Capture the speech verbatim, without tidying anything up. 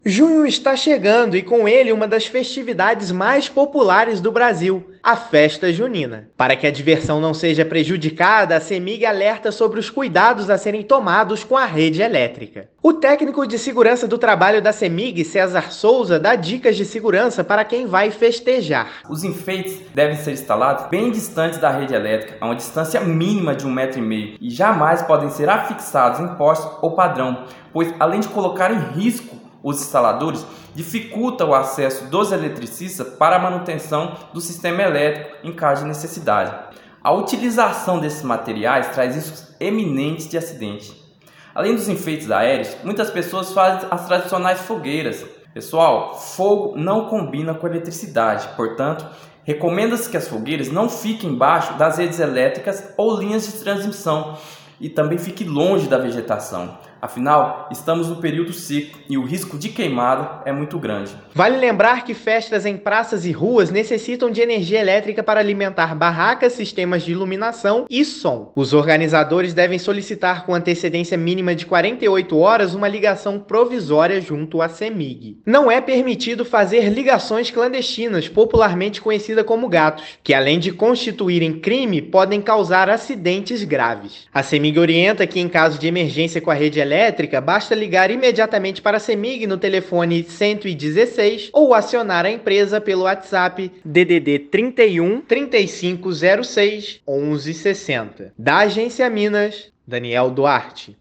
Junho está chegando e com ele uma das festividades mais populares do Brasil, a festa junina. Para que a diversão não seja prejudicada, a CEMIG alerta sobre os cuidados a serem tomados com a rede elétrica. O técnico de segurança do trabalho da CEMIG, César Souza, dá dicas de segurança para quem vai festejar. Os enfeites devem ser instalados bem distantes da rede elétrica, a uma distância mínima de um metro e meio, e jamais podem ser afixados em postes ou padrão, pois além de colocar em risco os instaladores, dificulta o acesso dos eletricistas para a manutenção do sistema elétrico em caso de necessidade. A utilização desses materiais traz riscos eminentes de acidente. Além dos enfeites aéreos, muitas pessoas fazem as tradicionais fogueiras. Pessoal, fogo não combina com eletricidade, portanto, recomenda-se que as fogueiras não fiquem embaixo das redes elétricas ou linhas de transmissão e também fique longe da vegetação. Afinal, estamos no período seco e o risco de queimada é muito grande. Vale lembrar que festas em praças e ruas necessitam de energia elétrica para alimentar barracas, sistemas de iluminação e som. Os organizadores devem solicitar com antecedência mínima de quarenta e oito horas uma ligação provisória junto à CEMIG. Não é permitido fazer ligações clandestinas, popularmente conhecida como gatos, que além de constituírem crime, podem causar acidentes graves. A CEMIG orienta que em caso de emergência com a rede elétrica, elétrica, basta ligar imediatamente para a CEMIG no telefone cento e dezesseis ou acionar a empresa pelo WhatsApp D D D trinta e um, trinta e cinco zero seis, onze sessenta. Da Agência Minas, Daniel Duarte.